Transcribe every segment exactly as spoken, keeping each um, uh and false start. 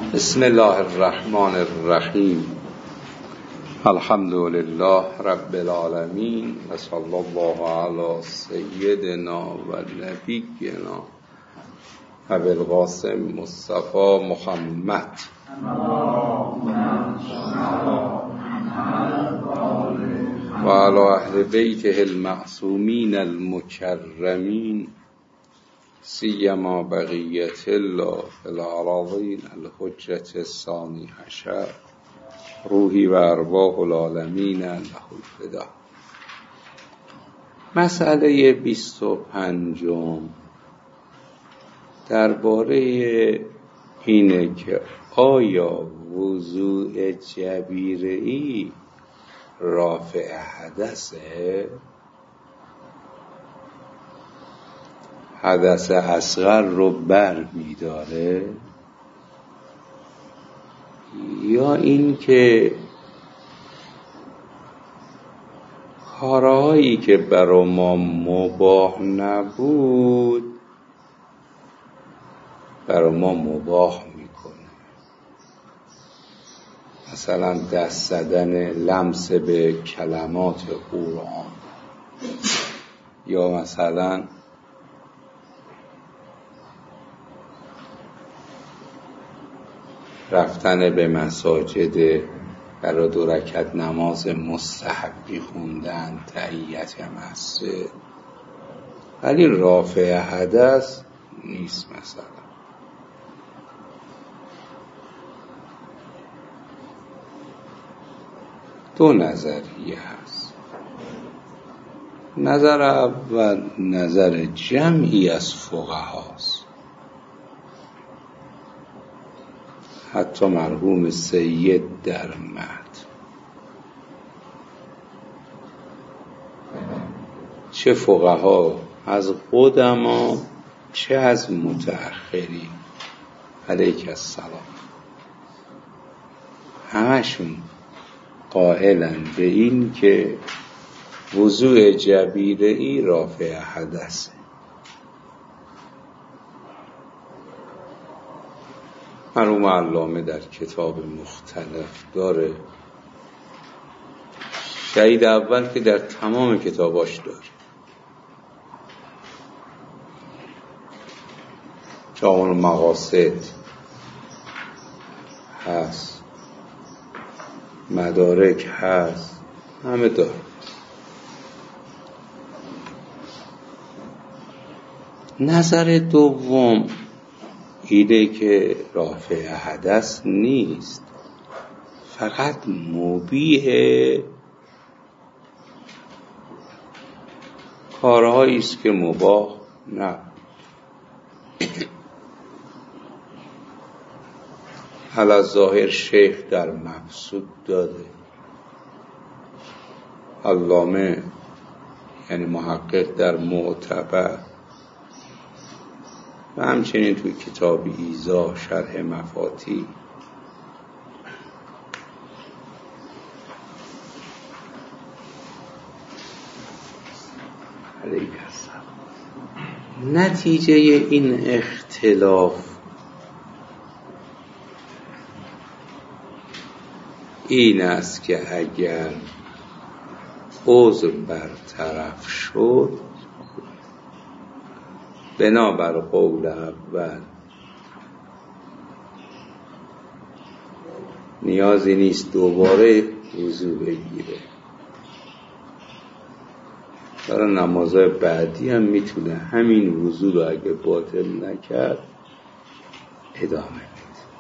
بسم الله الرحمن الرحیم. الحمد لله رب العالمین و صلی الله علی سیدنا و نبینا ابی القاسم مصطفی محمد و علی اهل بیته المعصومین المکرمین سیما بقیت الله العراضین الحجة الثانی عشر روحی و ارواح العالمین له الفدا. مسئله بیست و پنجم درباره اینه که آیا وضوء جبیره‌ای رافع حدثه؟ حدث اصغر رو بر می‌داره یا این که کارهایی که برای ما مباح نبود برای ما مباح میکنه؟ مثلا دست زدن، لمس به کلمات قرآن، یا مثلا رفتن به مساجد برای دو رکعت نماز مستحبی خوندن، تحیت مسجد، ولی رافع حدث نیست. مثلا دو نظریه هست. نظر اول نظر جمعی از فقهاست، حتی مرحوم سید در مهد، چه فقها از قدما چه از متأخرین علیک السلام، همشون قائلن به این که وضوء جبیره‌ای رافع حدثه. مرحوم علامه در کتاب مختلف داره، شهید اول که در تمام کتاباش داره، جامع المقاصد هست، مدارک هست، همه داره. نظر دوم اینه که رافع حدث نیست، فقط مبیح کارهایی است که مباح نه. علی ظاهر شیخ در مبسوط داده، علامه یعنی محقق در معتبر و همچنین توی کتاب ایضاح شرح مفاتیح علیک السلام. نتیجه این اختلاف این است که اگر عذر برطرف شد، بنابر قول اول نیازی نیست دوباره وضو بگیره، برای نمازهای بعدی هم میتونه همین وضو رو اگه باطل نکرد ادامه بده.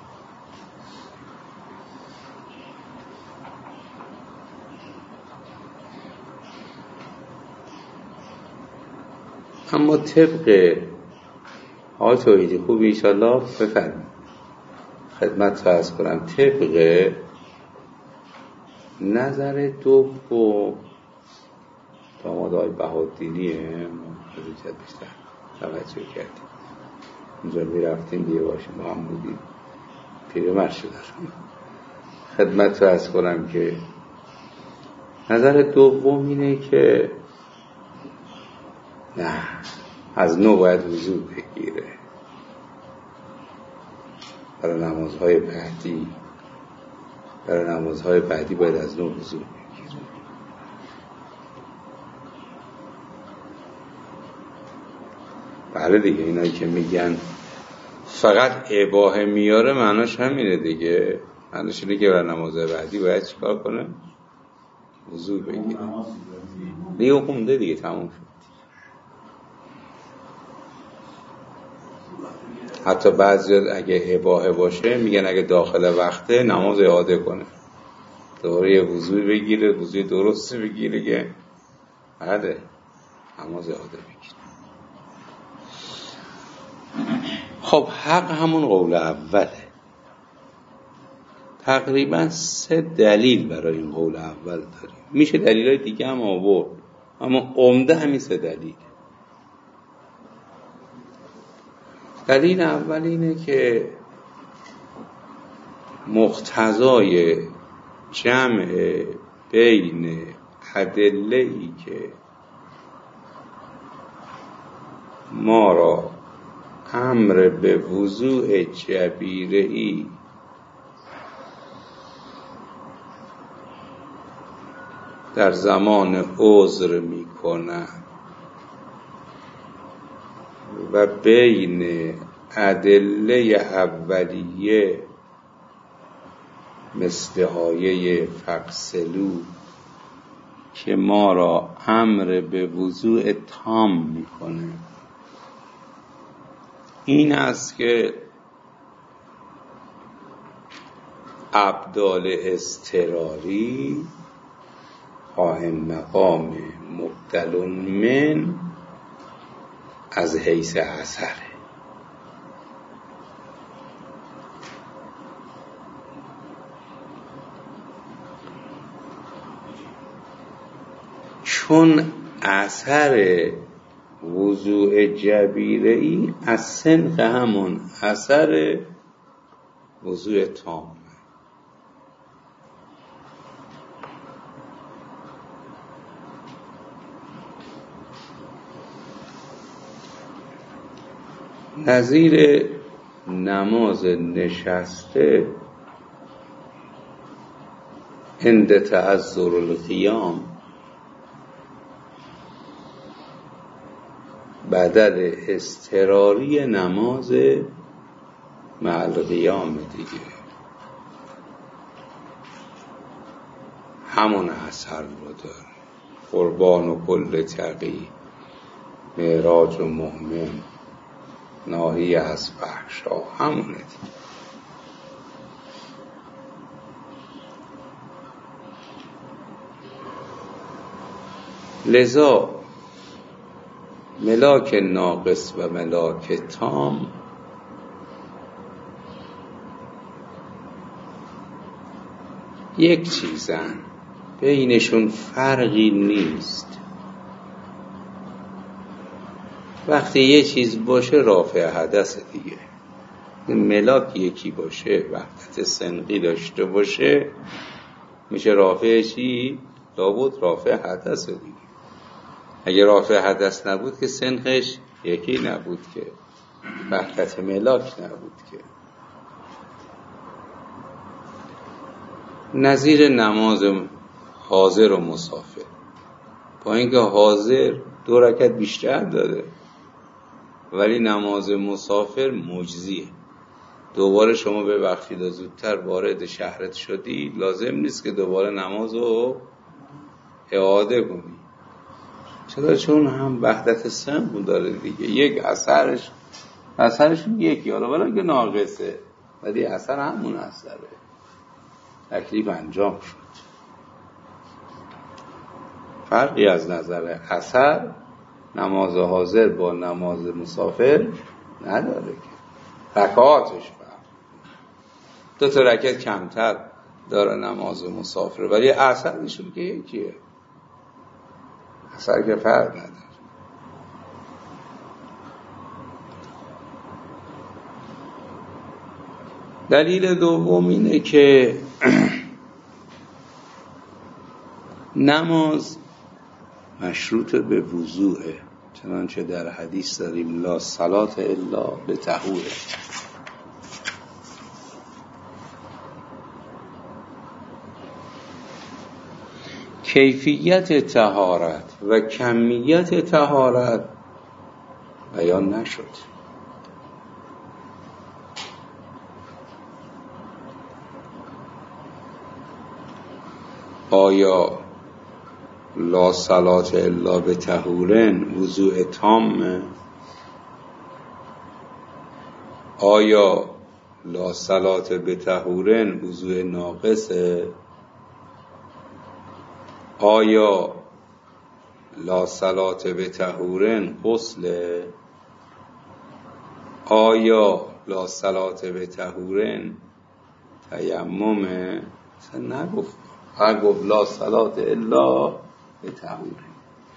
اما طبق آقای توحیدی خوب انشاءالله بفرمایید خدمت فرض کنم، طبق نظر دوم داماد آقای بهادینیه، ما خیلی بیشتر توجه کردیم، اونجا میرفتیم دیگه باشیم با هم بودیم، پیرمرد شدن. خدمت فرض کنم که نظر دوم اینه که نه، از نو باید وضو بگیره. برای نمازهای بعدی برای نمازهای بعدی باید از نوع وضو بگیره. بله دیگه، اینایی که میگن فقط اباحه میاره معناش همینه دیگه. معناش اینه که برای نمازهای بعدی باید چیکار کنه؟ وضو بگیره. دیگه خونده دیگه، تموم شد. حتی بعضی اگه اباحه باشه میگن اگه داخل وقته نماز اعاده کنه، دوباره یه وضوی بگیره، وضوی درستی بگیره که بله نماز اعاده بگیره. خب حق همون قول اوله. تقریبا سه دلیل برای این قول اول داریم. میشه دلیلای دیگه هم آورد، اما عمده همین سه دلیل. دلیل اول اینه که مقتضای جمع بین ادله‌ای که ما را امر به وضوء جبیره‌ای در زمان عذر میکنه و بین ادله اولیه مثل آیه فغسلوا که ما را امر به وضوء تام میکنه، این است که ابدال اضطراری قائم مقام مبدل من از حیث اثره. چون اثر وضوء جبیره‌ای از سنخ همون اثر وضوء تام. نظیر نماز نشسته عند تعذر القیام بدل اضطراری نماز مع القیام دیگه، همون اثر رو داره. قربان و کل تقی، معراج و مؤمن، ناهی از فحشا، همونه دیگه. لذا ملاک ناقص و ملاک تام یک چیزن، بینشون فرقی نیست. وقتی یه چیز باشه رافع حدث دیگه. ملاک یکی باشه، وحدت سنقی داشته باشه، میشه رافع چی؟ لابد رافع حدث دیگه. اگه رافع حدث نبود که سنخش یکی نبود، که وحدت ملاک نبود. که نظیر نماز حاضر و مسافر، با اینکه حاضر دو رکعت بیشتر داده ولی نماز مسافر مجزیه. دوباره شما ببخشید و زودتر وارد شهرت شدی، لازم نیست که دوباره نماز رو اعاده کنی. چرا؟ چون هم وحدت سن داره دیگه. یک اثرش اثرش یکی، حالا ولی که ناقصه ولی اثر همون اثره. تکلیف انجام شد. فرقی از نظر اثر نماز حاضر با نماز مسافر نداره که رکعاتش فرق. دو تا رکعت کمتر داره نماز مسافر ولی اثرشون که یکیه، اثر که فرق نداره. دلیل دوم اینه که نماز مشروط به وضوعه، چنانچه در حدیث داریم لا صلاة الا به طهور. کیفیت طهارت و کمیت طهارت بیان نشد. آیا لا صلاة الا بطهورن وضوء تامه؟ آیا لا صلاة بطهورن وضوء ناقصه؟ آیا لا صلاة بطهورن غسله؟ آیا لا صلاة بطهورن تیممه؟ اصلا نگفت، فقط گفت لا صلاة الا بطهورن.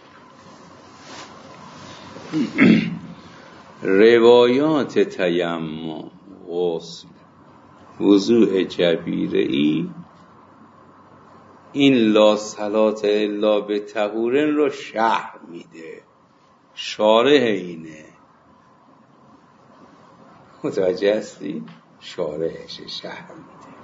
روایات تیمم، غسل، وضوء جبیره‌ای این لا صلاة الا بطهورن رو شرح میده، شارح اینه. متوجه هستی؟ شارحش شرح میده.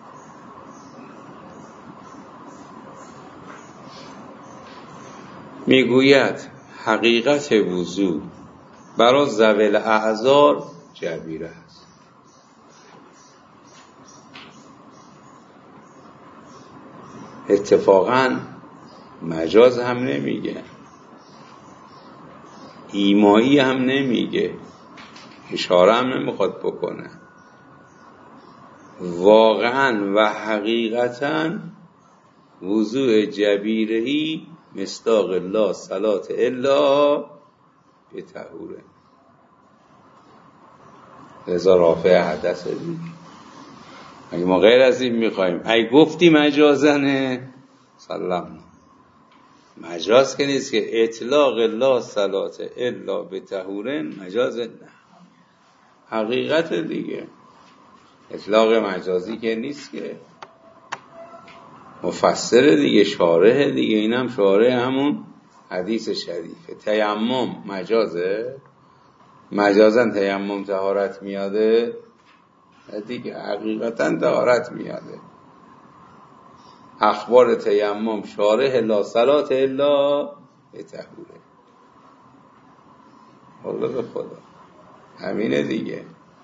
میگوید حقیقت وضوء برای ذوی الاعذار جبیره است. اتفاقاً مجاز هم نمیگه، ایمایی هم نمیگه، اشاره هم نمیخواد بکنه. واقعاً و حقیقتاً وضوء جبیره‌ای مصداق لا صلاة الا بطهورن. لذا رافع حدث دیگه. اگه ما غیر از این میخواییم، اگه گفتی مجازنه سلام، مجاز که نیست که اطلاق لا صلاة الا بطهورن مجاز نه، حقیقت دیگه. اطلاق مجازی که نیست که، مفسر دیگه، شارح دیگه. اینم شارح همون حدیث شریفه. تیمم مجازه، مجازن تیمم طهارت میاده دیگه، حقیقتا طهارت میاده. اخبار تیمم شارح لا صلاة الا بطهورن. والله به خدا همینه دیگه.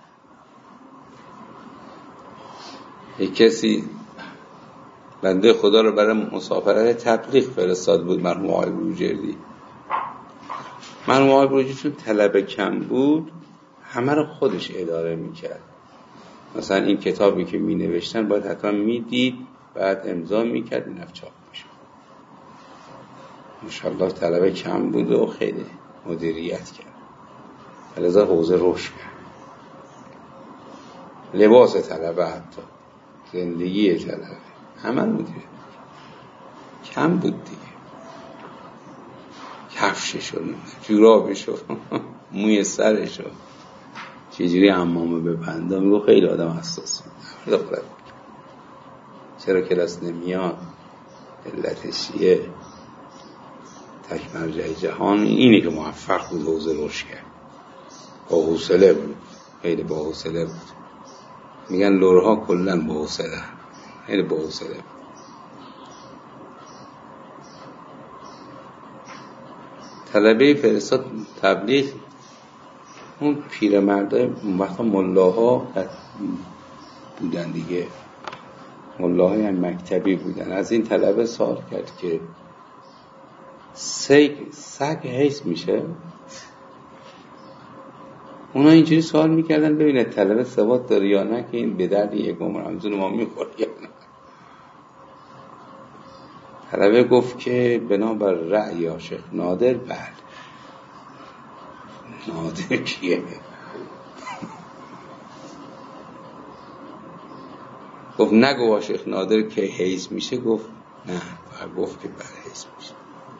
یک کسی بنده خدا رو برای مسافرت تبلیغ فرستاد بود، مرحوم آقای بروجردی. مرحوم آقای بروجردی چون طلب کم بود همه رو خودش اداره میکرد. مثلا این کتابی که می نوشتن باید حتما میدید، بعد امضا میکرد، این چاپ میشد. ماشاءالله طلب کم بود و خیلی مدیریت کرد، لذا حوزه روش کرد. لباس طلبه، حتی زندگی طلبه، همه رو مدیریت کم بود دیگه. کفششو، جورابشو، موی سرشو چجوری حمامه ببنده، میگو خیلی آدم حساس بود. چرا کلاس نمیاد؟ علتش چیه؟ تک مرجع جهان اینه که موفق بود حوزه روش کرد. با حوصله بود، خیلی با حوصله بود. میگن لورها کلن با حوصله، خیلی با حوصله بود. طلبه فرستاد تبلیغ. اون پیرمردای وقتا ملاها بودن دیگه، ملاهای هم مکتبی بودن. از این طلبه سوال کرد که سگ سگ حیض میشه؟ اونا اینجوری سوال میکردن ببینه طلبه ثبات داره یا نه که این به درد یک عمر همزون ما میخوره یا نه. طلبه گفت که بنابر رأی شیخ نادر بله. نادر کیه؟ گفت نگو شیخ نادر که حیض میشه؟ گفت نه، فقط گفت که بله حیض میشه.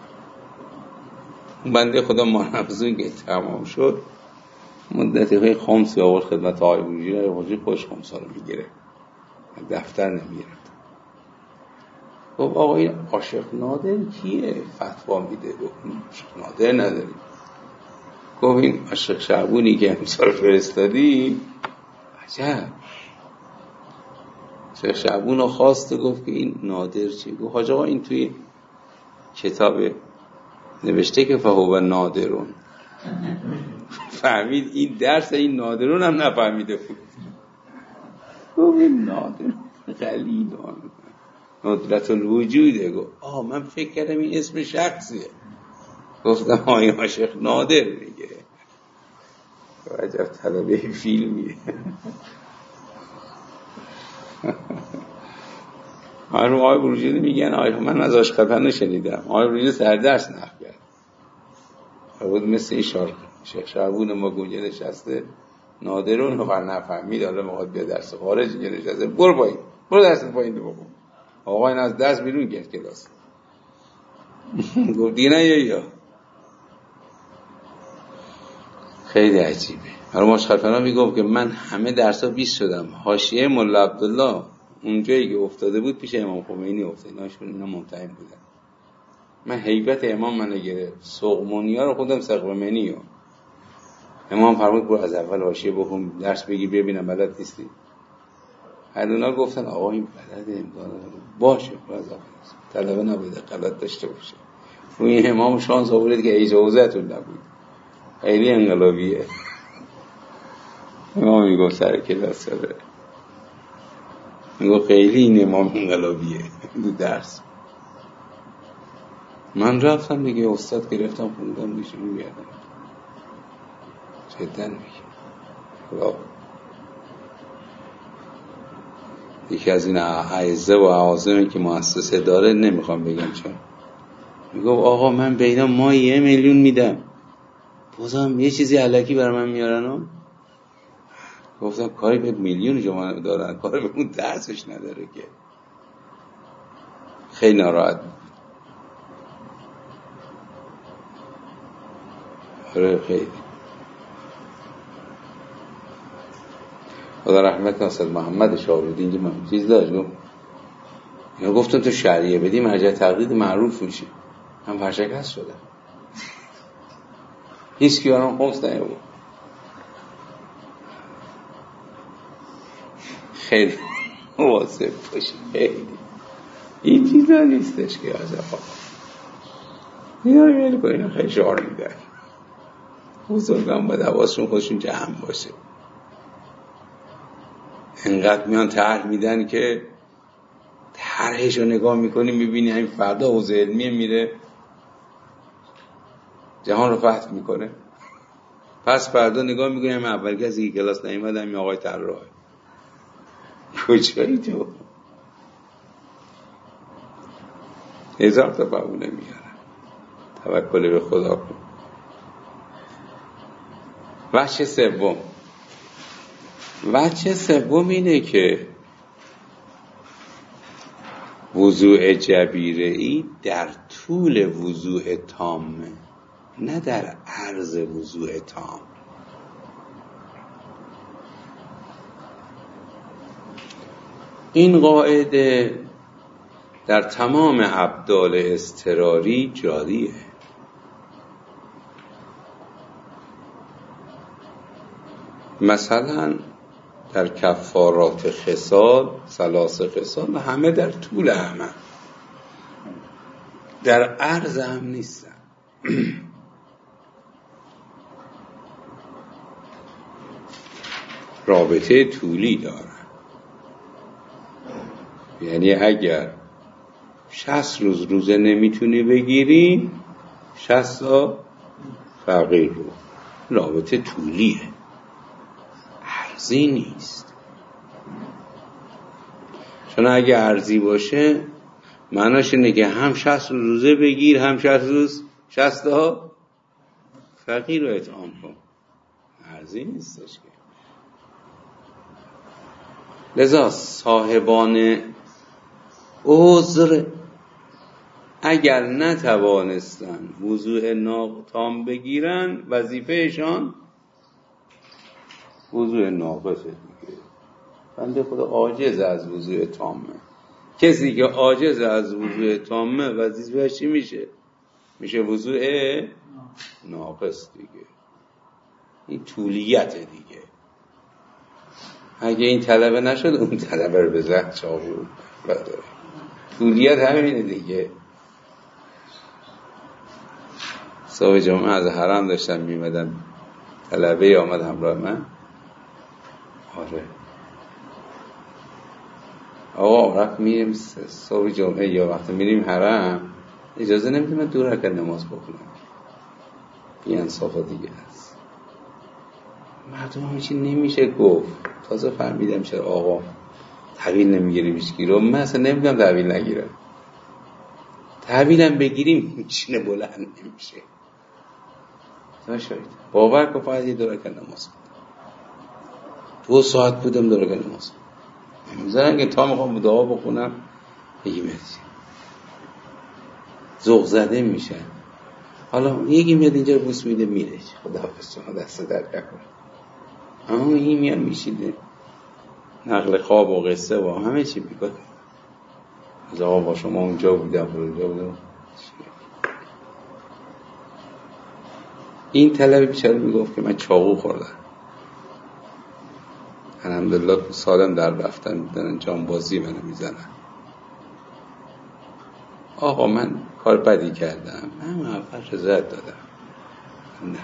اون بنده خدا مانفزون که تمام شد مدتی های خمسی آورد خدمت آقای بروجردی. آقای بروجردی خوش خمسا رو میگیره، دفتر نمیرد. گفت آقای عاشق نادر کیه فتوا میده؟ گفت عاشق نادر نداریم. گفت این عاشق شعبونی که امسال فرستادی عجب. شیخ شعبون رو خواست، گفت که این نادر چی؟ گفت حاج آقا این توی کتاب نوشته که فهو نادرون، فهمید این درس این نادرون هم نفهمیده بود. گفت این نادرون غلیدان ندرت الوجوده. گفت آه من فکر کردم این اسم شخصیه. گفتم آیا عاشق نادر میگه. عجب طلبه فیلمیه. آقای آقای بروجردی میگن آقای من از آشقفن شنیدم آقای بروجردی سردرس نقل کرد. بود مثل این شارک شیخ شعبون ما گونجه نشسته نادرون رو نفهمید، حالا میخواد بیا درس خارج نشسته، برو پایین برو درس پایین بخون. آقا این از درس بیرون کرد کلاس. گفت دیگه نه یا یا خیلی عجیبه. حالا مشخصا میگفت که من همه درسا بیست شدم. حاشیه مولا عبدالله اونجایی که افتاده بود پیش امام خمینی افتاد، ایناشون اینا ممتحن بودن. من هیبت امام منو گرفت، سقمونیا رو خودم سقمونیو. امام فرمود برو از اول حاشیه بخون درس بگیر ببینم بلد نیستی. هر اونا گفتن آقا این بلده امداد باشه برو از اول طلبه نبوده غلط داشته باشه. و این امام شانس آورد که اجازهتون نبود. خیلی انقلابیه. امام میگو سر کلاس داره میگو خیلی این امام انقلابیه دو درس. من رفتم دیگه استاد گرفتم خوندم دیگه شروع کردم جدا میگه. یکی از این اعزه و اعاظمی که مؤسسه داره نمیخوام بگم چون میگه آقا من به اینا ما یه میلیون میدم بازم یه چیزی الکی برای من میارن ها. گفتم کاری به میلیون شما دارن کاری به اون درسش نداره که. خیلی ناراحت آره خیلی. خدا رحمت کنه استاد محمد شاهرودی اینجا من چیز داشت گفت یا گفتم تو شریعه بدی مرجع تقلید معروف میشه. من ورشکست شدم. هیچ کی برام خمس نیاورد. خیلی واسه باشه خیلی این چیزا نیستش که از افاق اینا رو میلی کنین خیلی شعار میدن. بزرگان باید حواسشون خودشون جمع باشه. انقدر میان طرح میدن که طرحش رو نگاه میکنی میبینی همین فردا حوزه علمیه میره جهان رو فتح میکنه. پس فردا نگاه میکنی همین اول که از این کلاس نیومد همین آقای طراح کجایی تو هزار تا بهونه میارن. توکل به خدا کن. وجه سوم وجه سوم اینه که وضوء جبیره‌ای در طول وضوء تامه نه در عرض وضوء تام. این قاعده در تمام ابدال اضطراری جاریه. مثلا در کفارات خصال ثلاث خصال همه در طول همه در عرض هم نیستن. رابطه طولی دارن. یعنی اگر شصت روز روزه نمیتونی بگیری شصت تا فقیر رو. رابطه طولیه عرضی نیست. چون اگه عرضی باشه معناش اینه که هم شصت روز روزه بگیر هم شصت روز شصت تا فقیر رو اطعام کن. عرضی نیستش که. لذا صاحبان عذر اگر نتوانستن وضوء ناتام بگیرن وظیفهشان وضوء ناقصه دیگه. بنده خدا عاجز از وضوء تامه. کسی که عاجز از وضوء تامه وظیفهش چی میشه؟ میشه وضوء ناقص دیگه. این طولیت دیگه. اگه این طلبه نشد اون طلبه رو بزن چاقو بداره. طولیت همینه دیگه. صبح جمعه از حرم داشتم میمدم، طلبه آمد همراه من. آره آقا رفت میریم صبح جمعه یا وقتی میریم حرم اجازه نمیده من دو رکعت نماز بخونم. بی انصافا دیگه هست. مردم همه چی نمیشه گفت. تازه فهمیدم چرا آقا تحویل نمیگیریم هیچکی رو. من اصلا نمیگم تحویل نگیرم، تحویلم بگیریم میشینه بلند نمیشه. نشاید باور کن فقط یه دو رکعت نماز دو ساعت بودم دو رکعت نماز میذارن که تا میخوام دعا بخونم یکی میاد ذوق زده میشن. حالا یکی میاد اینجا بوس میده میره، خداحافظ شما دست در نکنه. اما این میاد میشیده نقل خواب و قصه و همه چی میکنه. از آقا با شما اونجا بودم اونجا بودم. این طلبه بیچاره میگفت که من چاقو خوردم. الحمدلله سالم در رفتن میدن جانبازی منو میزنن. آقا من کار بدی کردم، من اول رضایت دادم. نه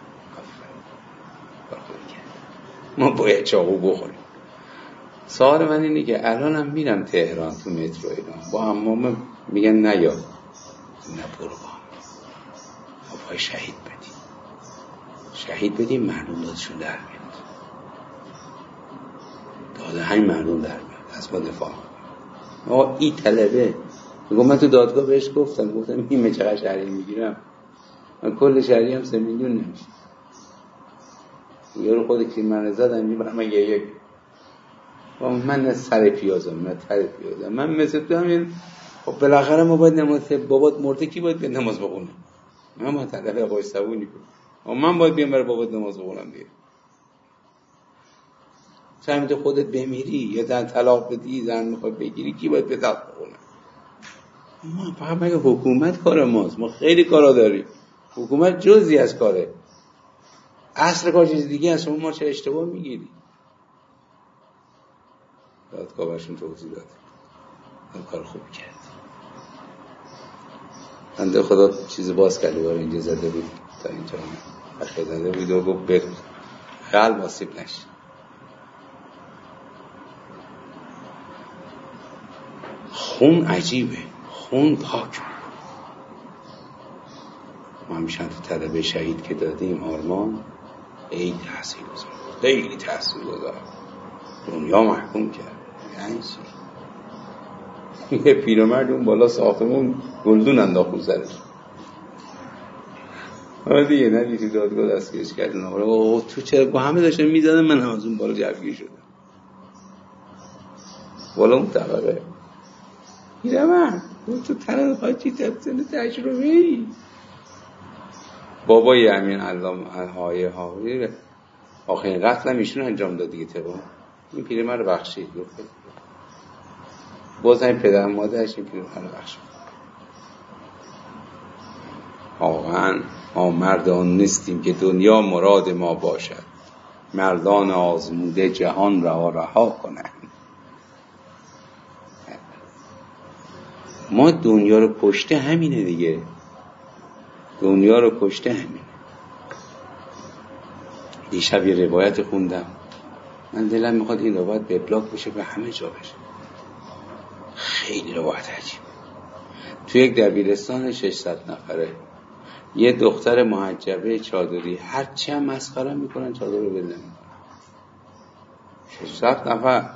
کار بدی کردم، ما باید چاقو بخوریم. سوال من اینه که الانم میرم تهران تو مترو ایران با عمام میگن نیا، نه برو با ما باید شهید بدیم، شهید بدیم مردم دادشون در میاد، داده همین مردم در میاد از ما دفاع. آقا این طلبه میگم من تو دادگاه بهش گفتم گفتم این چقدر شهری میگیرم، من کل شهری هم سه میلیون نمیشه. یه رو خود که من زدم میبرم من یه یک من نه سر پیازم نه تر پیازم، من مثل تو همین. خب بالاخره ما باید نماز، بابات مرده کی باید به نماز بخونه؟ من ما طلبه آقای صبونی کنم، من باید بیام برای بابات نماز بخونم دیگه. چند خودت بمیری یا زن طلاق بدی زن میخوای بگیری کی باید به دست بخونه؟ ما فقط مگه حکومت کار ماست؟ ما خیلی کارا داریم، حکومت جزئی از کاره، اصل کار چیز دیگه است. شما ما چه اشتباه میگیری؟ دادگاه برشون توضیح داد این کار خوب کرد. بنده خدا چیز باز کرده بار اینجا زده بود تا اینجا اخیر زده بود و گفت بگو قلب آسیب نشه. خون عجیبه، خون پاک. ما میشن تو طلبه شهید که دادیم آرمان ای تحصیل گذار خیلی تحصیل گذار دنیا محکوم کرد. یعنی چی؟ یه پیرمرد اون بالا ساختمون گلدون انداخت رو سرش. حالا دیگه نه تو دادگاه دستگیرش کردن. آقا تو چرا با همه داشتن میزدن من هم از اون بالا جوگیر شدم بالا اون طبقه. پیرمرد تو تنه حاجی تبسن تجربه‌ای بابای امین علام های هاوری آخرین قتل هم ایشون انجام داد دیگه. تبا این پیرمرد بخشید گفت باز این پدر مادرش این پیرمرد بخشید. واقعا ما مردان نیستیم که دنیا مراد ما باشد، مردان آزموده جهان را رها کنند. ما دنیا رو کشته همینه دیگه، دنیا رو کشته همینه. دیشب یه روایت خوندم، من دلم میخواد این روایت به ابلاغ بشه به همه جا بشه. خیلی روایت عجیب. تو یک دبیرستان ششصد نفره یه دختر محجبه چادری هرچی هم مسخره میکنن چادر رو بل نمیکنن. ششصد نفر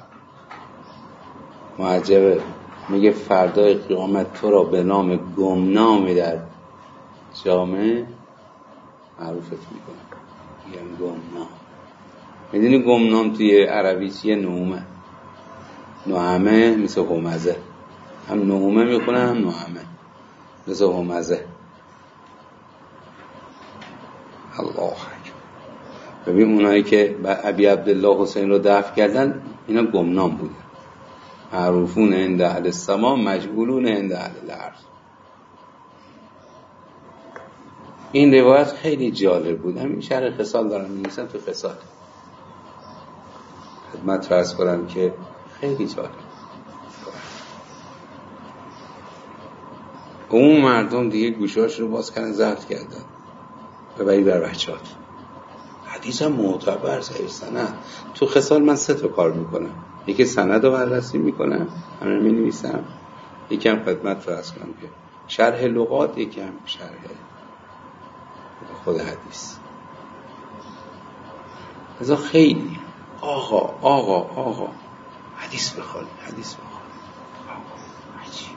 محجبه میگه فردای قیامت تو را به نام گمنامی در جامعه معروفت میکنن. میگن گمنام. میدونی گمنام توی عربی چیه؟ نومه. نومه مثل همزه، هم نومه میکنن هم نومه مثل همزه. الله اکبر. ببین اونایی که ابی عبدالله حسین رو دفن کردن اینا گمنام بودن. معروفون عند اهل السما مجهولون عند اهل الارض. این روایت خیلی جالب بود. همین شرح خصال دارم می‌نویسم تو خصال خدمت فرض کنم که خیلی جالب. اون مردم دیگه گوشاش رو باز کردن زرد کردن. ببری بر بچه‌هات. حدیث هم معتبر صحیح سند. تو خصال من سه تا کار میکنم. یکی سند رو بررسی میکنم، همه رو مینویسم. یکی هم خدمت فرض کنم که شرح لغات، یکی هم شرح خود حدیث. ازا خیلی آقا آقا آقا حدیث بخوانی، حدیث بخوانی. آقا عجیب.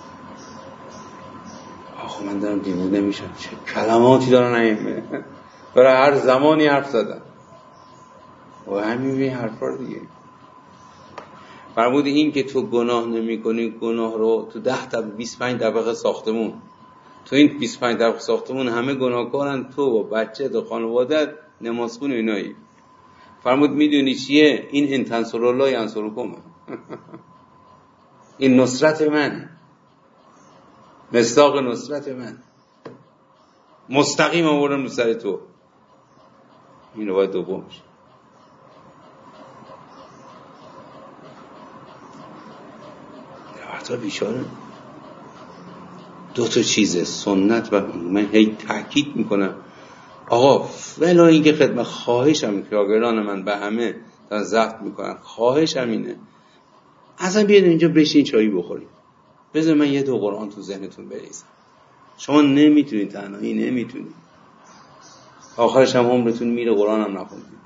آقا من دارم دیوونه میشم، چه کلماتی دارن ائمه برای هر زمانی حرف زدن و همین این حرفا رو دیگه. فرمود این که تو گناه نمی کنی، گناه رو تو ده تا بیست و پنج طبقه ساختمون، تو این بیست و پنج طبقه ساختمون همه گناهکارن، تو و بچه و خانوادت نمازخون و اینایی. فرمود میدونی چیه؟ این ان تنصروا الله ینصرکم. این نصرت من، مصداق نصرت من، مستقیم آوردم رو سر تو. این رو باید دوم میشه. حتی بیچاره دو تا چیزه، سنت و من هی تاکید میکنم آقا ولی اینکه خدمت خواهشم که شاگردان من به همه دارن ضبط میکنن، خواهشم اینه اصلا بیاید اینجا بشین چایی بخوریم، بذار من یه دو قرآن تو ذهنتون بریزم. شما نمیتونید، تنهایی نمیتونید، آخرش هم عمرتون میره قرآن هم نخوندید.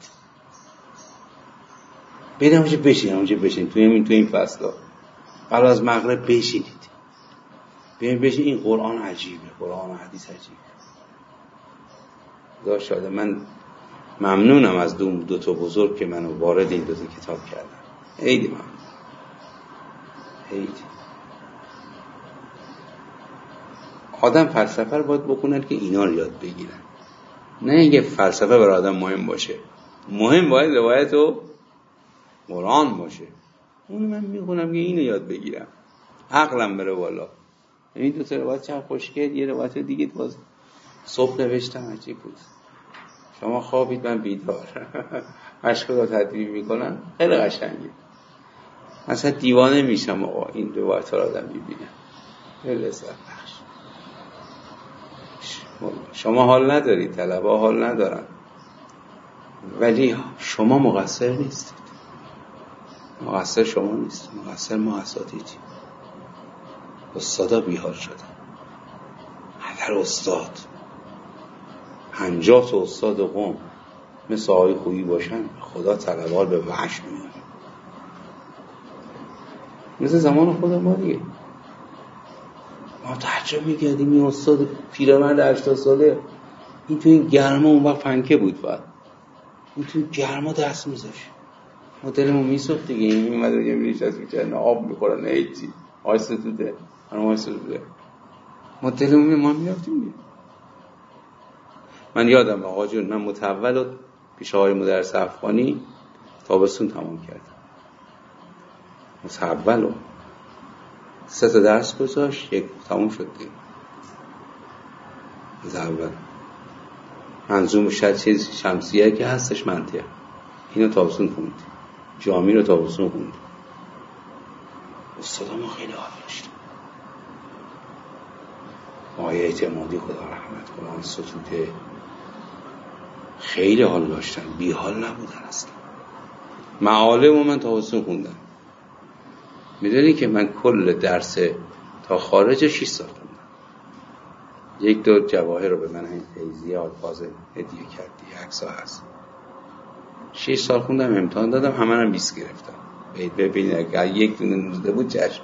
بیاید همونجا بشین، همونجا بشین تو این تو این فصلا قبل از مغرب بشینید، بیاید بشین. این قرآن عجیبه، قرآن و حدیث عجیبه. خدا شاده من ممنونم از دو, دو تا بزرگ که منو وارد این دو تا کتاب کردن. خیلی ممنون. خیلی. آدم فلسفه رو باید بکنن که اینا رو یاد بگیرن، نه اینکه فلسفه برای آدم مهم باشه. مهم باید روایت و قرآن باشه. اون من میخونم که اینو یاد بگیرم، عقلم بره بالا. این دو تا روایت چند خوشگل، یه روایت دیگه باز صبح نوشتم عجیب بود. شما خوابید من بیدار مشق رو تدریب میکنم، خیلی قشنگه. مثلا دیوانه میشم آقا این روایت ها رو آدم میبینم، خیلی لذت بخش. شما حال ندارید، طلبه حال ندارن، ولی شما مقصر نیستید. مقصر شما نیست، مقصر ما اساتیدیم. استادا بیحال شدن. اگر استاد پنجاه تا استاد قوم مثل آقای خویی باشن، خدا طلبه‌ها به وحش میاره. مثل زمان خود ما دیگه، ما تعجب میکردیم این استاد پیرمرد هشتاد ساله این تو این گرما، اون وقت پنکه بود فقط، این تو گرما دست میذاشت، ما دلمون میسوخت دیگه. این میمد دیگه میشست میکرد آب میخورن، ایتی آی ستوده خانم آی ستوده، ما دلمون ما میرفتیم دیگه. من یادم آقا جون من متولد پیش آقای مدرس افغانی تابستون تمام کردم. متولد سه تا درس گذاشت، یک تمام شد دیگه. از اول منظوم شد چیز شمسیه که هستش منطقه، اینو تابستون خوند، جامی رو تابستون خوند. استادا ما خیلی حال داشتم. آقای اعتمادی خدا رحمت کنه، آن ستوده خیلی حال داشتن، بی حال نبودن اصلا. معالم من تابستون خوندم. میدونی که من کل درس تا خارج شش سال خوندم. یک دو جواهر رو به من این فیضیه آلفاظ هدیه کردی، عکس‌ها هست. شش سال خوندم، امتحان دادم، همه رو بیست گرفتم. ببینید اگر یک دونه نوزده بود چشم.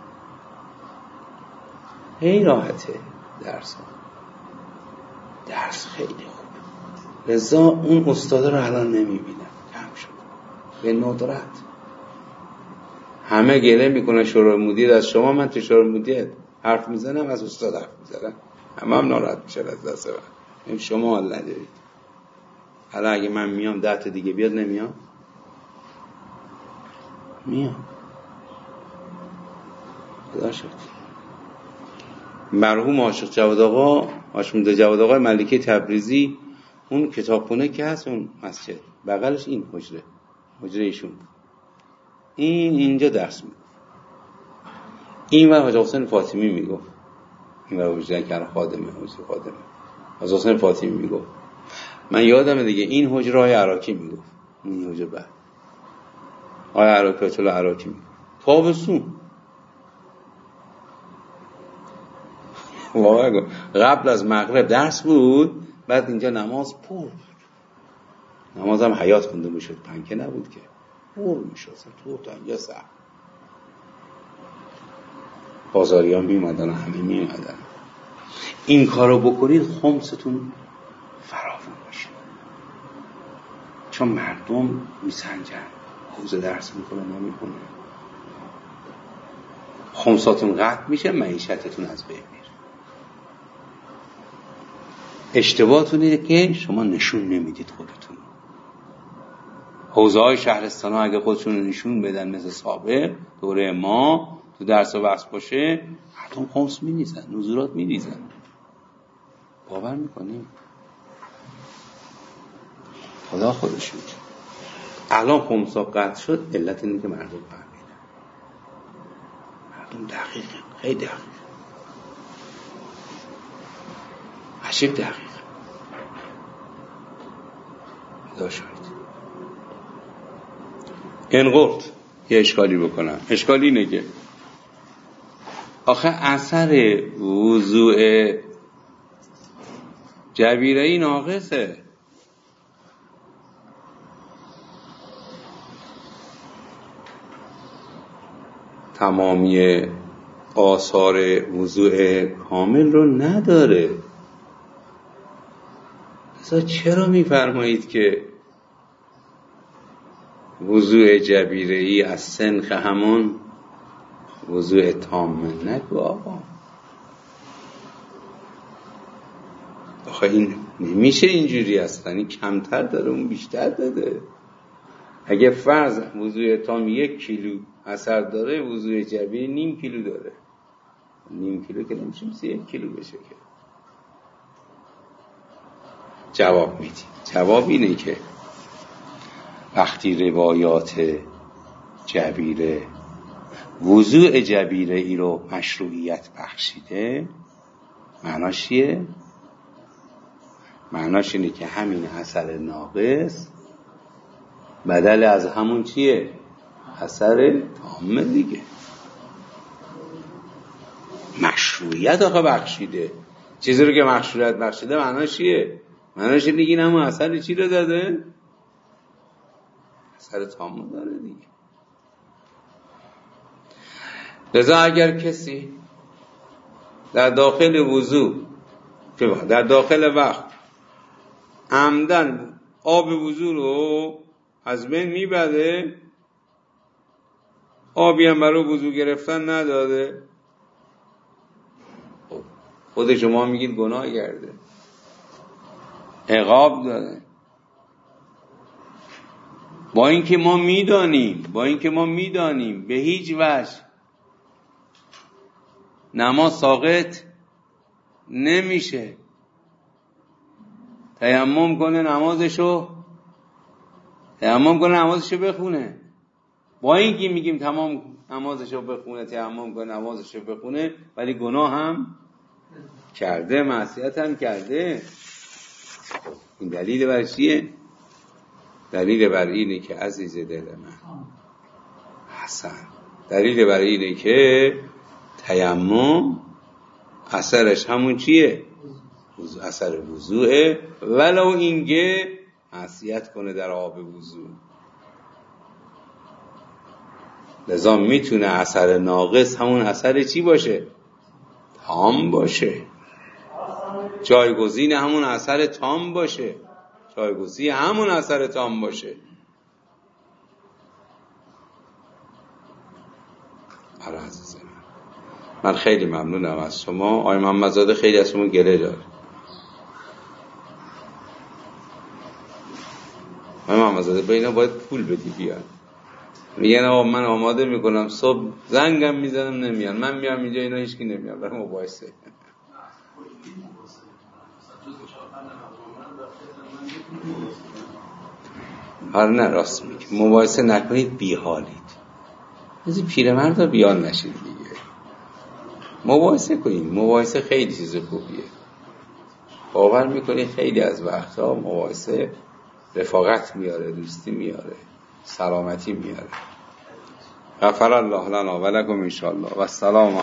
خیلی راحته درس ها. درس خیلی خوب. لذا اون استاده رو الان نمیبینم، کم شد به ندرت. همه گله میکنه شورای مدیر از شما، من تو شورای مدیر حرف میزنم، از استاد حرف میزنم، همه هم ناراحت میشن از دست من. این شما حال ندارید. حالا اگه من میام ده تا دیگه بیاد نمیام؟ میام. خدا شد. مرحوم عاشق جواد آقا، عاشق جواد آقا ملکه تبریزی، اون کتابخونه که هست اون مسجد بغلش این حجره، حجره ایشون. این اینجا درس میگفت. این و حاج حسین فاطمی میگفت. این و حجره که خادمه، حجره خادمه. از حسین فاطمی میگفت. من یادمه دیگه این حجره های عراقی میگفت، این حجره بعد های عراقی چلو عراقی میگفت تابستون واقعا قبل از مغرب درس بود، بعد اینجا نماز پر بود، نماز هم حیات خونده میشد، پنکه نبود که، پر میشد تو تا اینجا سر بازاریان میمدن و همه میمدن. این کارو بکنید خمستون فراوان میشه، چون مردم میسنجن حوزه درس میکنه نمیکنه، خمساتون قطع میشه، معیشتتون از بین میره. اشتباهتون اینه که شما نشون نمیدید خودتون. حوزه های شهرستان ها اگه خودشون نشون بدن مثل سابق دوره ما تو درس و بحث باشه، مردم خمس میریزن، نزولات میریزن. باور میکنیم؟ خدا خودش میگه. الان خمسا قطع شد، علت اینه که مردم فهمیدن. مردم دقیقه، خیلی دقیقه، عجیب دقیقه. خدا شاید. انقرد یه اشکالی بکنم. اشکالی اینه که آخه اثر وضوع جبیره‌ای ناقصه. تمامی آثار وضوع کامل رو نداره. اصلا چرا میفرمایید که وضوع جبیره‌ای از سنخ همون وضوع تامه؟ نگو آقا، آخه این نمیشه اینجوری، اصلا این کمتر داره اون بیشتر داده. اگه فرض وضوع تام یک کیلو اثر داره، وضوع جبیره نیم کیلو داره. نیم کیلو که نمیشه مثل یک کیلو بشه که. جواب میدی. جواب اینه که وقتی روایات جبیره وضوع جبیره ای رو مشروعیت بخشیده، معناش چیه؟ معناش اینه که همین اثر ناقص بدل از همون چیه؟ اثر تامه دیگه. مشروعیت آخه بخشیده. چیزی رو که مشروعیت بخشیده معناش چیه؟ معناش اینه که این همون اثر چی رو داده؟ اثر تامه داره دیگه. لذا اگر کسی در داخل وضو، در داخل وقت عمدن آب وضو رو از بین میبره، آبی هم برای وضو گرفتن نداده، خود شما میگید گناه کرده، عقاب داره. با اینکه ما میدانیم با اینکه ما میدانیم به هیچ وجه نماز ساقط نمیشه، تیمم کنه نمازشو تیمم کنه نمازشو بخونه. با اینکه میگیم تمام نمازشو بخونه، تیمم کنه نمازشو بخونه، ولی گناه هم کرده، معصیت هم کرده. این دلیل بر چیه؟ دلیل بر اینه که عزیز دل من حسن، دلیل بر اینه که تیمم اثرش همون چیه؟ اثر وضوعه، ولو اینکه معصیت کنه در آب وضوع. لذا میتونه اثر ناقص همون اثر چی باشه؟ تام باشه. جایگزین همون اثر تام باشه. جایگزین همون اثر تام باشه. آره عزیز من، من خیلی ممنونم از شما. آقای محمدزاده خیلی از شما گله داره. آقای محمدزاده به اینا باید پول بدی بیان. میگن آقا من آماده میکنم، صبح زنگم میزنم نمیان، من میام اینجا اینا هیچکی نمیاد، برای مباحثه. هر نه راست میگه، مباحثه نکنید بیحالید. از این پیرمردا بیان نشید دیگه. مباحثه کنید، مباحثه خیلی چیز خوبیه. باور میکنی خیلی از وقتها مباحثه رفاقت میاره، دوستی میاره، سلامتی میاره. غفر الله لنا و لکم ان شاء الله و السلام